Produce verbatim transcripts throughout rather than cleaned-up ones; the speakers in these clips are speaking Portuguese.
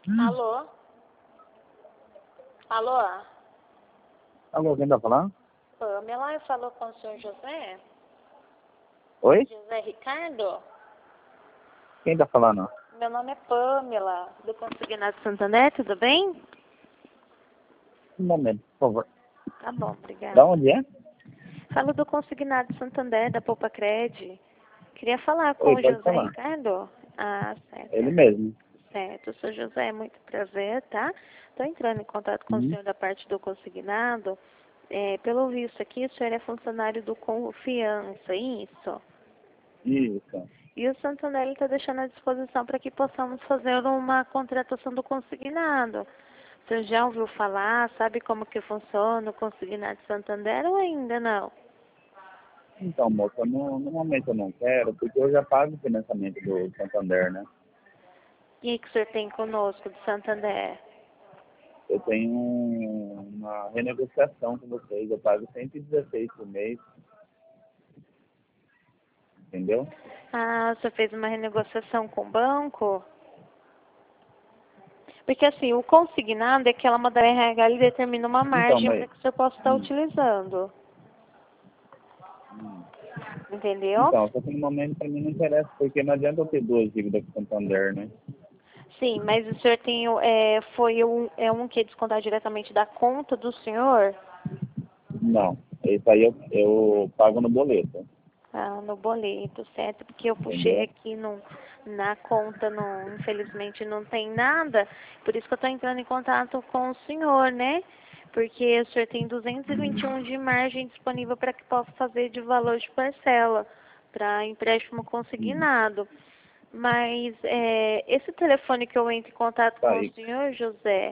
Alô? Alô? Alô, quem tá falando? Pamela, falou com o senhor José? Oi? José Ricardo? Quem tá falando? Meu nome é Pamela, do Consignado Santander, tudo bem? Um momento, por favor. Tá bom, obrigada. Da onde é? Falo do Consignado Santander, da Poupa Cred. Queria falar com Oi, o pode José falar. Ricardo? Ah, certo. Ele mesmo. Certo, sou José, muito prazer, tá? Estou entrando em contato com o Hum, senhor da parte do consignado. É, pelo visto aqui, o senhor é funcionário do Confiança, isso? isso. E o Santander está deixando à disposição para que possamos fazer uma contratação do consignado. O senhor já ouviu falar, sabe como que funciona o consignado Santander ou ainda não? Então, moça, no, no momento eu não quero, porque eu já pago o financiamento do Santander, né? O que, que o senhor tem conosco do Santander? Eu tenho um- uma renegociação com vocês, eu pago cento e dezesseis por mês, entendeu? Ah, o senhor fez uma renegociação com o banco? Porque assim, o consignado é que ela manda R H e determina uma Então, margem para mas... que o senhor possa estar hum, utilizando. hum. Entendeu? Então, só que no momento pra mim não interessa, porque não adianta eu ter duas dívidas com o Santander, né? Sim, mas o senhor tem, o- é, foi um, é um que descontar diretamente da conta do senhor? Não, isso aí eu, eu pago no boleto, Ah, no boleto, certo? Porque eu puxei entendeu? aqui no, na conta, não, infelizmente não tem nada. Por isso que eu estou entrando em contato com o senhor, né? Porque o senhor tem duzentos e vinte e um de margem disponível para que possa fazer de valor de parcela para empréstimo Hum. consignado. Mas é, esse telefone que eu entro em contato Tá com o aí. senhor, José,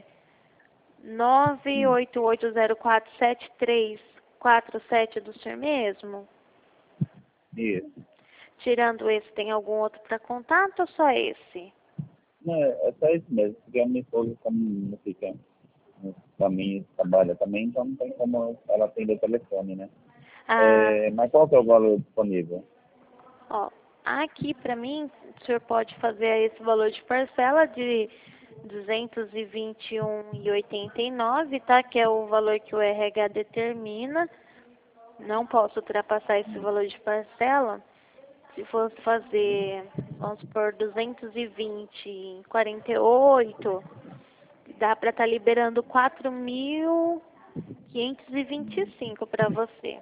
nove Hum. oito oito zero quatro sete três quatro sete é do senhor mesmo? Isso. Tirando esse, tem algum outro para contato ou só esse? Não, é é só isso mesmo, porque a minha esposa, como não fica no caminho, trabalha também, então não tem como ela atender o telefone, né? Ah, É, mas qual que é o valor disponível? ó, aqui para mim, o senhor pode fazer esse valor de parcela de duzentos e vinte e um e oitenta e nove, tá? Que é o valor que o R H determina. Não posso ultrapassar esse valor de parcela. Se fosse fazer, vamos supor, duzentos e vinte em quarenta e oito, dá para estar liberando quatro mil quinhentos e vinte e cinco para você.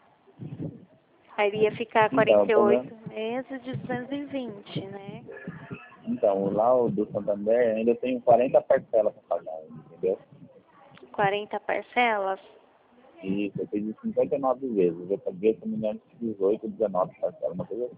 Aí ia ficar Então, quarenta o e problema, oito meses de duzentos e vinte, né? então, lá o do Santander ainda tem quarenta parcelas para pagar, entendeu? quarenta parcelas? Isso, eu tenho cinquenta e nove vezes, eu paguei, se não me engano, dezoito, dezenove parcelas, uma coisa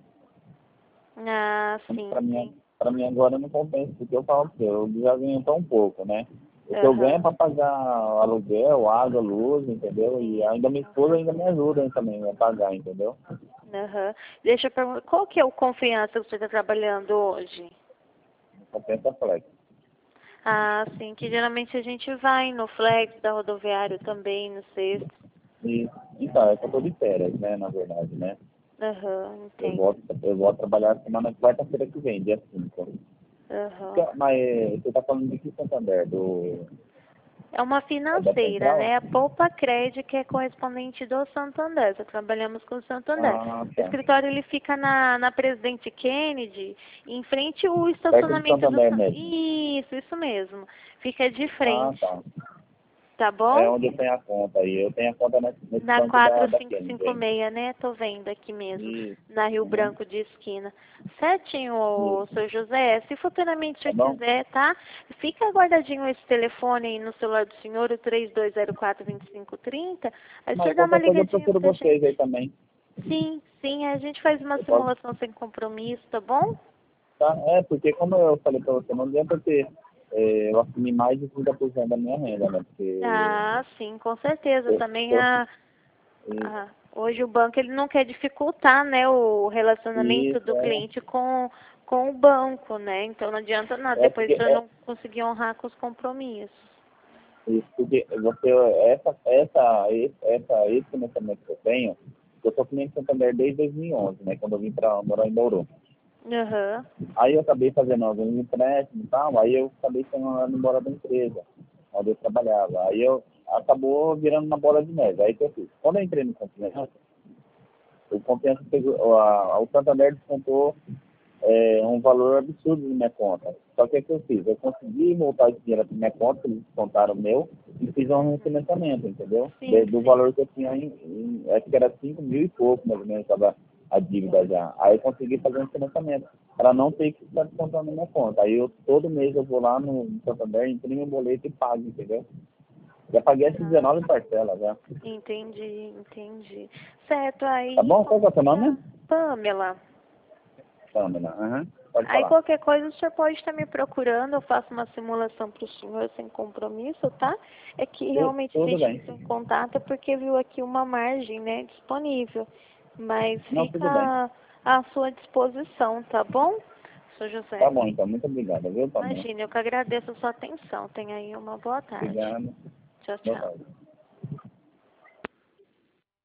Ah, assim. sim, Para mim, sim. para mim agora não compensa, porque eu falo que eu já ganho tão pouco, né? O que eu ganho é Aham. para pagar aluguel, água, luz, entendeu? E Sim. ainda minha esposa ainda me ajuda também a pagar, entendeu? Aham. Deixa eu perguntar, qual que é o confiança que você está trabalhando hoje? Não compensa flex. Ah, sim, que geralmente a gente vai no Flex da rodoviário também, no sexto. E, então, é que eu tô de férias, né, na verdade, né? Aham, Eu entendo. volto, eu volto trabalhar semana quarta-feira que vem, dia cinco. Aham. Então, mas você tá falando de que Santander? Do, É uma é da financeira, Central? né? A Poupa Cred, que é correspondente do Santander. Nós trabalhamos com o Santander. Ah, O tá. escritório ele fica na, na Presidente Kennedy, em frente ao Perto do estacionamento do Santander San... mesmo. Isso, isso mesmo. Fica de Ah, frente, tá. tá É bom? onde eu tenho a conta aí. Eu tenho a conta nesse, nesse Na banco da, da Kennedy quatro cinco cinco aí. seis, né? Tô vendo aqui mesmo, Isso. na Rio Uhum. Branco de esquina. Certinho, ô, Isso. seu José. Se futuramente o Tá senhor bom? quiser, tá? Fica guardadinho esse telefone aí no celular do senhor, o três dois zero quatro, dois cinco três zero. Aí o senhor Mas dá uma qualquer coisa eu ligadinha procuro pra vocês gente. aí também. Sim, sim, a gente faz uma Eu posso. simulação sem compromisso, tá bom? Tá? É, porque como eu falei pra você, não adianta ter. É, eu assumi mais de trinta por cento da minha renda, né? Porque Ah, sim, com certeza. eu, Também eu, a, e- a- hoje o banco ele não quer dificultar, né, o relacionamento isso, do é, cliente com, com o banco, né? Então não adianta nada é depois porque o senhor é, não conseguir honrar com os compromissos. isso, porque você, essa, essa, esse, essa, esse financiamento que eu tenho, eu sou cliente Santander desde dois mil e onze, né? Quando eu vim para morar em Bauru. Aham. Aí eu acabei fazendo alguns empréstimos e tal, aí eu acabei sendo embora da empresa onde eu trabalhava. Aí eu acabou virando uma bola de neve. Aí que eu fiz. Quando eu entrei no Confiança, o Confiança pegou, a, o Santander descontou é, um valor absurdo na minha conta. Só que o que eu fiz? Eu consegui voltar esse dinheiro para minha conta, eles descontaram o meu, e fiz um refinanciamento, entendeu? Sim, De, do sim. valor que eu tinha, em, em, acho que era cinco mil e pouco, mais ou menos, estava a dívida já. Aí eu consegui fazer um financiamento, para não ter que ficar descontando na minha conta. Aí eu, todo mês eu vou lá no, no Santander, imprimo o boleto e pago, entendeu? Já paguei essas dezenove parcelas já. Entendi, entendi. Certo, aí... Tá bom? Qual que é o seu nome? Pamela. Pamela. Aham. Pode Aí falar. qualquer coisa o senhor pode estar me procurando, eu faço uma simulação para o senhor sem compromisso, tá? É que Tu- realmente a Tudo gente bem. entrou em contato porque viu aqui uma margem, né, disponível. Mas Não, tudo bem. fica à sua disposição, tá bom, senhor José? Tá bom, então. Muito obrigado, viu, Pamela? Imagina, eu que agradeço a sua atenção. Tenha aí uma boa tarde. Obrigado. Tchau, Boa tchau. tarde.